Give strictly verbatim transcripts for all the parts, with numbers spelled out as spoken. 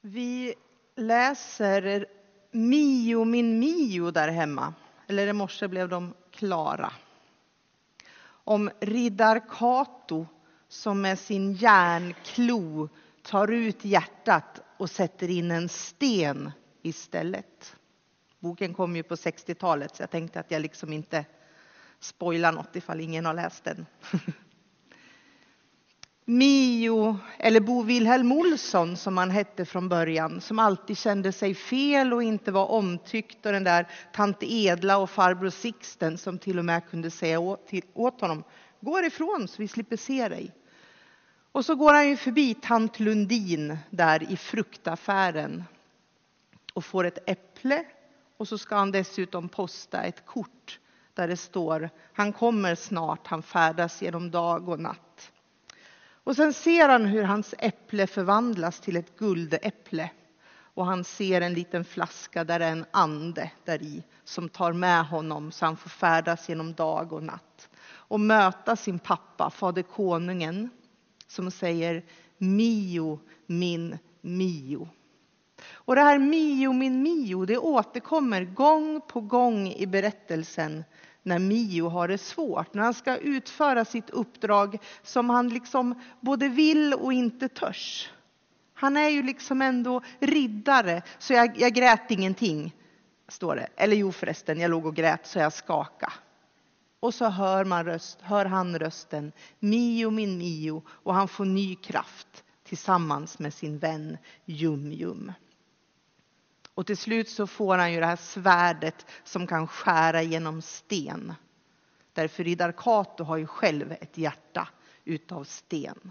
Vi läser Mio min Mio där hemma. Eller i morse blev de klara. Om riddar Kato som med sin järnklo tar ut hjärtat och sätter in en sten istället. Boken kom ju på sextiotalet så jag tänkte att jag liksom inte spoilar något ifall ingen har läst den. Mio, eller Bo Wilhelm Olsson som han hette från början, som alltid kände sig fel och inte var omtyckt, och den där tant Edla och farbror Sixten som till och med kunde säga åt, till, åt honom: gå ifrån så vi slipper se dig. Och så går han ju förbi tant Lundin där i fruktaffären och får ett äpple, och så ska han dessutom posta ett kort där det står: han kommer snart, han färdas genom dag och natt. Och sen ser han hur hans äpple förvandlas till ett guldäpple. Och han ser en liten flaska där det är en ande där i som tar med honom så han får färdas genom dag och natt. Och möta sin pappa, fader konungen, som säger: Mio min Mio. Och det här Mio min Mio, det återkommer gång på gång i berättelsen när Mio har det svårt. När han ska utföra sitt uppdrag som han liksom både vill och inte törs. Han är ju liksom ändå riddare, så jag, jag grät ingenting, står det. Eller jo förresten, jag låg och grät så jag skaka. Och så hör, man röst, hör han rösten: Mio min Mio, och han får ny kraft tillsammans med sin vän Jum Jum. Och till slut så får han ju det här svärdet som kan skära genom sten. Därför riddar Kato har ju själv ett hjärta utav sten.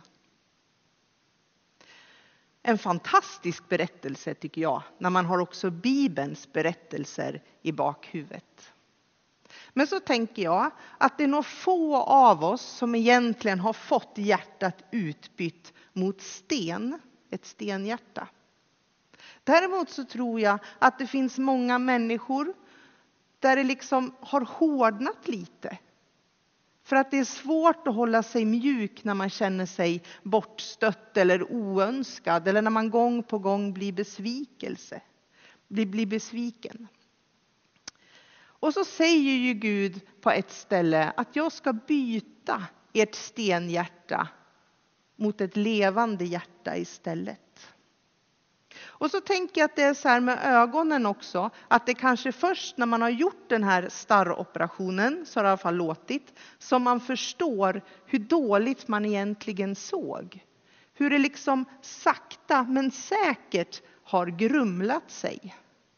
En fantastisk berättelse tycker jag, när man har också Bibelns berättelser i bakhuvudet. Men så tänker jag att det är nog få av oss som egentligen har fått hjärtat utbytt mot sten, ett stenhjärta. Däremot så tror jag att det finns många människor där det liksom har hårdnat lite. För att det är svårt att hålla sig mjuk när man känner sig bortstött eller oönskad. Eller när man gång på gång blir, besvikelse, blir, blir besviken. Och så säger ju Gud på ett ställe att jag ska byta ert stenhjärta mot ett levande hjärta istället. Och så tänker jag att det är så här med ögonen också. Att det kanske först när man har gjort den här starroperationen, så har det i alla fall låtit, som man förstår hur dåligt man egentligen såg. Hur det liksom sakta men säkert har grumlat sig.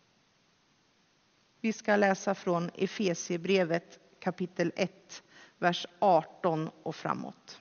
Vi ska läsa från Efesierbrevet kapitel ett, vers arton och framåt.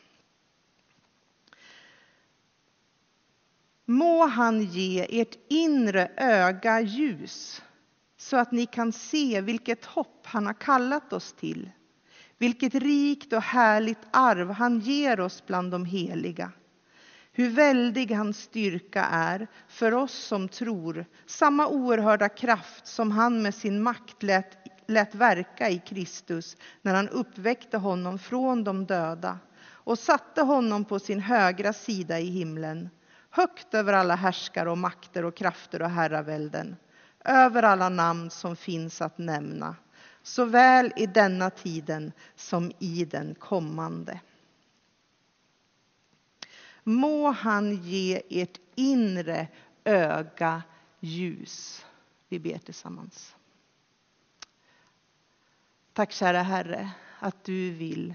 Må han ge ert inre öga ljus, så att ni kan se vilket hopp han har kallat oss till. Vilket rikt och härligt arv han ger oss bland de heliga. Hur väldig hans styrka är för oss som tror. Samma oerhörda kraft som han med sin makt lät, lät verka i Kristus när han uppväckte honom från de döda och satte honom på sin högra sida i himlen. Högt över alla härskare och makter och krafter och herravälden. Över alla namn som finns att nämna. Såväl i denna tiden som i den kommande. Må han ge ert inre öga ljus. Vi ber tillsammans. Tack kära Herre att du vill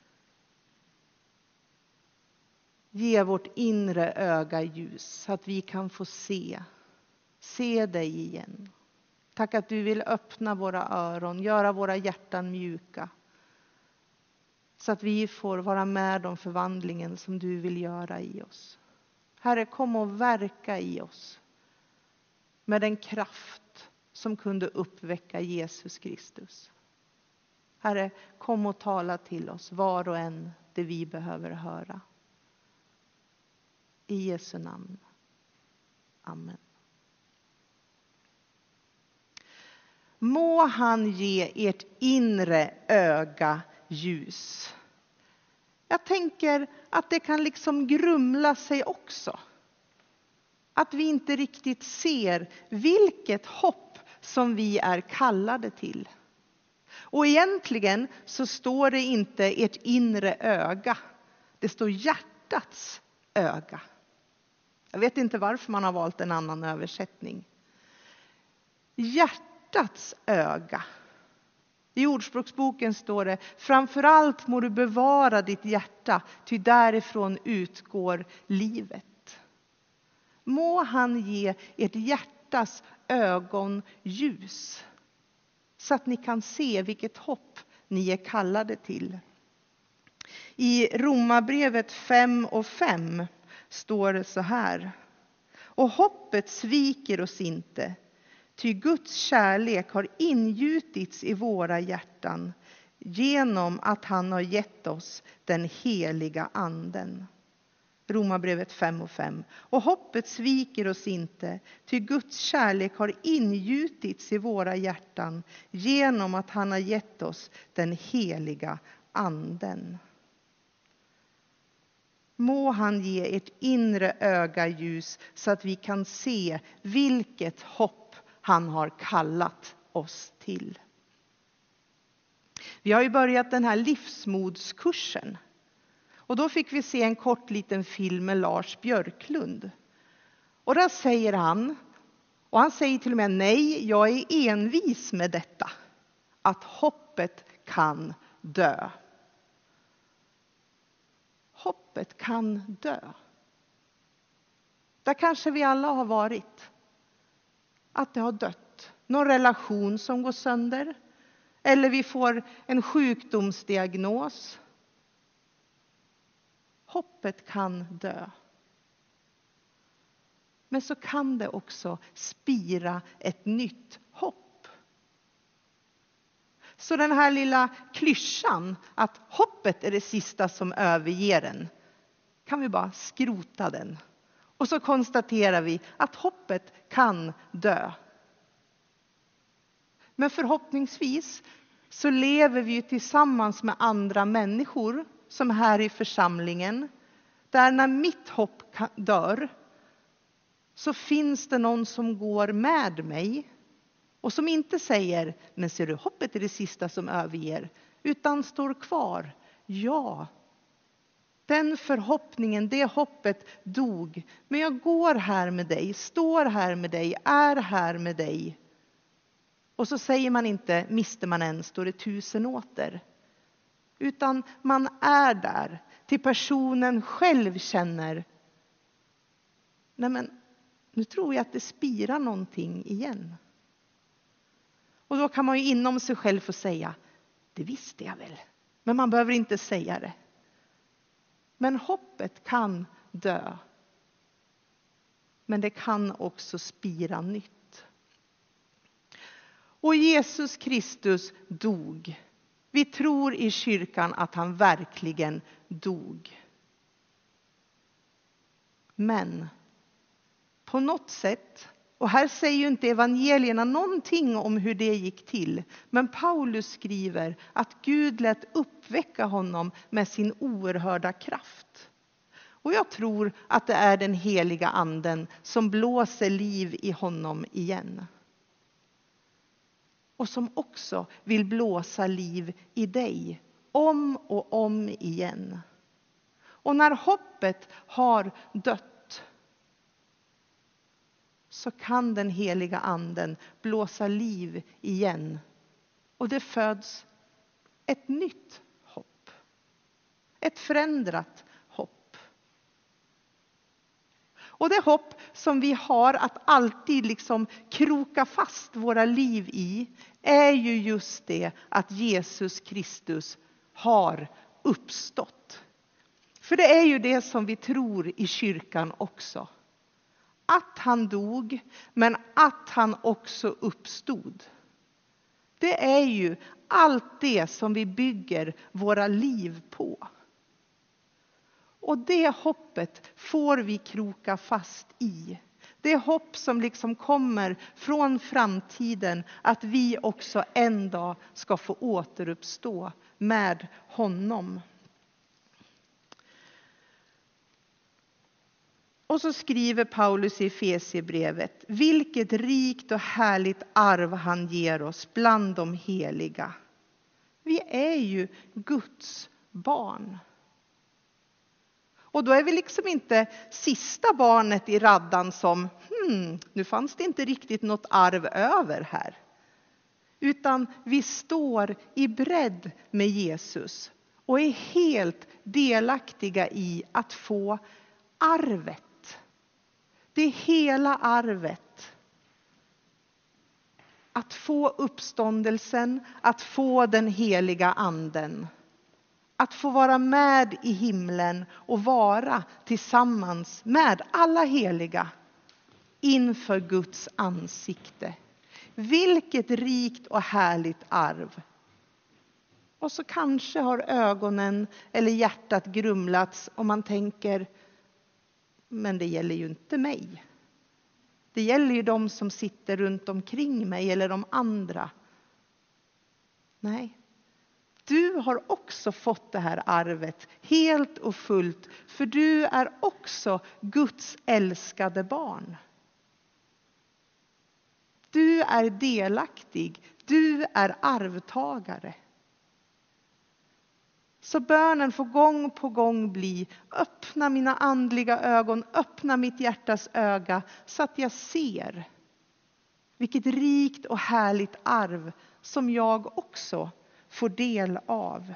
ge vårt inre öga ljus så att vi kan få se, se dig igen. Tack att du vill öppna våra öron, göra våra hjärtan mjuka. Så att vi får vara med om förvandlingen som du vill göra i oss. Herre, kom och verka i oss med den kraft som kunde uppväcka Jesus Kristus. Herre, kom och tala till oss var och en det vi behöver höra. I Jesu namn. Amen. Må han ge ert inre öga ljus. Jag tänker att det kan liksom grumla sig också. Att vi inte riktigt ser vilket hopp som vi är kallade till. Och egentligen så står det inte ert inre öga. Det står hjärtats öga. Jag vet inte varför man har valt en annan översättning. Hjärtats öga. I Ordspråksboken står det: framförallt må du bevara ditt hjärta, ty därifrån utgår livet. Må han ge ert hjärtas ögon ljus, så att ni kan se vilket hopp ni är kallade till. I Romarbrevet fem och fem står det så här: och hoppet sviker oss inte, ty Guds kärlek har ingjutits i våra hjärtan genom att han har gett oss den heliga anden. Romarbrevet fem och fem. Och hoppet sviker oss inte, ty Guds kärlek har ingjutits i våra hjärtan genom att han har gett oss den heliga anden. Må han ge ert inre öga ljus, så att vi kan se vilket hopp han har kallat oss till. Vi har ju börjat den här livsmodskursen. Och då fick vi se en kort liten film med Lars Björklund. Och där säger han, och han säger till och med: nej, jag är envis med detta, att hoppet kan dö. Hoppet kan dö. Där kanske vi alla har varit. Att det har dött. Någon relation som går sönder. Eller vi får en sjukdomsdiagnos. Hoppet kan dö. Men så kan det också spira ett nytt hopp. Så den här lilla klyschan att hoppet är det sista som överger en, kan vi bara skrota den. Och så konstaterar vi att hoppet kan dö. Men förhoppningsvis så lever vi tillsammans med andra människor, som här i församlingen, där när mitt hopp dör så finns det någon som går med mig och som inte säger: men ser du, hoppet är det sista som överger, utan står kvar. Ja, den förhoppningen, det hoppet dog, men jag går här med dig, står här med dig, är här med dig. Och så säger man inte: mister man en står det tusen åter. Utan man är där till personen själv känner: nej men, nu tror jag att det spirar någonting igen. Och då kan man ju inom sig själv få säga: det visste jag väl. Men man behöver inte säga det. Men hoppet kan dö. Men det kan också spira nytt. Och Jesus Kristus dog. Vi tror i kyrkan att han verkligen dog. Men på något sätt, och här säger ju inte evangelierna någonting om hur det gick till, men Paulus skriver att Gud lät uppväcka honom med sin oerhörda kraft. Och jag tror att det är den heliga anden som blåser liv i honom igen. Och som också vill blåsa liv i dig om och om igen. Och när hoppet har dött så kan den heliga anden blåsa liv igen. Och det föds ett nytt hopp. Ett förändrat hopp. Och det hopp som vi har att alltid liksom kroka fast våra liv i är ju just det att Jesus Kristus har uppstått. För det är ju det som vi tror i kyrkan också. Att han dog, men att han också uppstod. Det är ju allt det som vi bygger våra liv på. Och det hoppet får vi kroka fast i. Det hopp som liksom kommer från framtiden, att vi också en dag ska få återuppstå med honom. Och så skriver Paulus i Efesierbrevet: vilket rikt och härligt arv han ger oss bland de heliga. Vi är ju Guds barn. Och då är vi liksom inte sista barnet i raddan som, hmm, nu fanns det inte riktigt något arv över här. Utan vi står i bredd med Jesus och är helt delaktiga i att få arvet. Det är hela arvet. Att få uppståndelsen, att få den heliga anden. Att få vara med i himlen och vara tillsammans med alla heliga inför Guds ansikte. Vilket rikt och härligt arv. Och så kanske har ögonen eller hjärtat grumlats och man tänker, men det gäller ju inte mig. Det gäller ju de som sitter runt omkring mig eller de andra. Nej. Du har också fått det här arvet helt och fullt, för du är också Guds älskade barn. Du är delaktig, du är arvtagare. Så bönen får gång på gång bli: öppna mina andliga ögon, öppna mitt hjärtas öga så att jag ser vilket rikt och härligt arv som jag också får del av.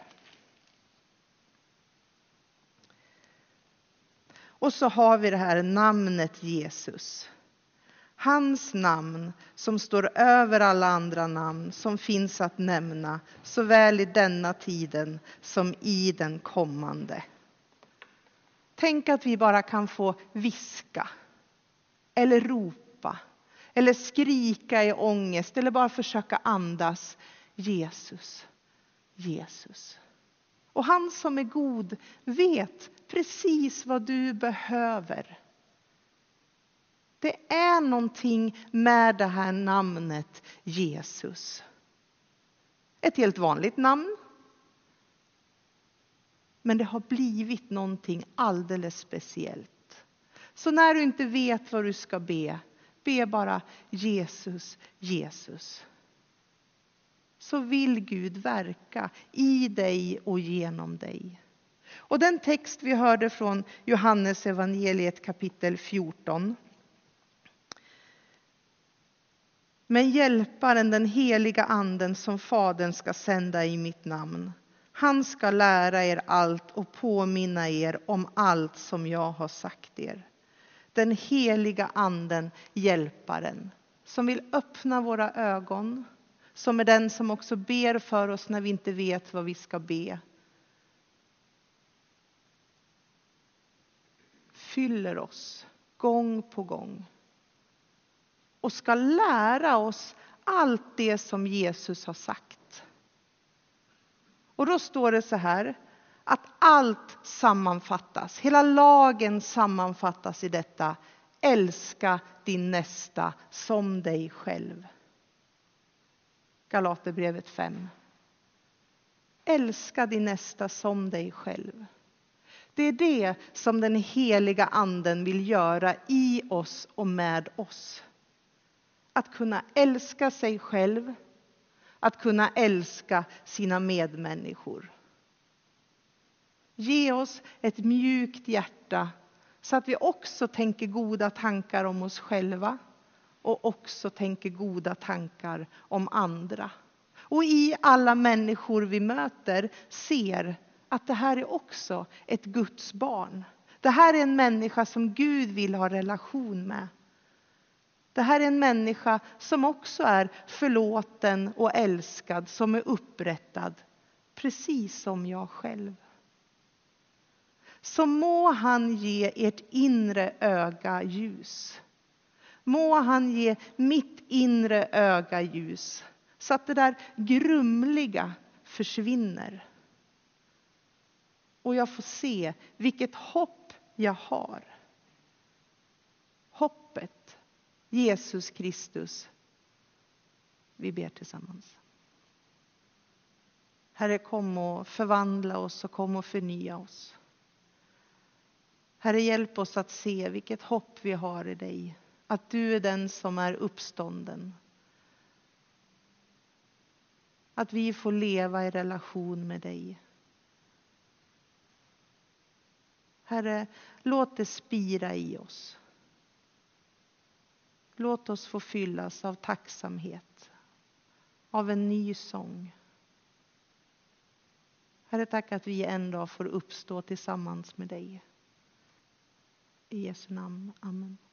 Och så har vi det här namnet Jesus. Hans namn som står över alla andra namn som finns att nämna, såväl i denna tiden som i den kommande. Tänk att vi bara kan få viska eller ropa eller skrika i ångest eller bara försöka andas: Jesus, Jesus. Och han som är god vet precis vad du behöver. Det är någonting med det här namnet Jesus. Ett helt vanligt namn. Men det har blivit någonting alldeles speciellt. Så när du inte vet vad du ska be, be bara Jesus, Jesus. Så vill Gud verka i dig och genom dig. Och den text vi hörde från Johannes evangeliet kapitel fjorton. Men hjälparen, den heliga anden som Fadern ska sända i mitt namn. Han ska lära er allt och påminna er om allt som jag har sagt er. Den heliga anden, hjälparen, som vill öppna våra ögon. Som är den som också ber för oss när vi inte vet vad vi ska be. Fyller oss gång på gång. Och ska lära oss allt det som Jesus har sagt. Och då står det så här, att allt sammanfattas. Hela lagen sammanfattas i detta: älska din nästa som dig själv. Galaterbrevet fem. Älska din nästa som dig själv. Det är det som den heliga anden vill göra i oss och med oss. Att kunna älska sig själv. Att kunna älska sina medmänniskor. Ge oss ett mjukt hjärta så att vi också tänker goda tankar om oss själva. Och också tänker goda tankar om andra. Och i alla människor vi möter ser att det här är också ett Guds barn. Det här är en människa som Gud vill ha relation med. Det här är en människa som också är förlåten och älskad, som är upprättad. Precis som jag själv. Så må han ge ert inre öga ljus. Må han ge mitt inre öga ljus. Så att det där grumliga försvinner. Och jag får se vilket hopp jag har. Hoppet. Jesus Kristus. Vi ber tillsammans. Herre, kom och förvandla oss och kom och förnya oss. Herre, hjälp oss att se vilket hopp vi har i dig. Att du är den som är uppstånden. Att vi får leva i relation med dig. Herre, låt det spira i oss. Låt oss få fyllas av tacksamhet. Av en ny sång. Herre, tack att vi en dag får uppstå tillsammans med dig. I Jesu namn. Amen.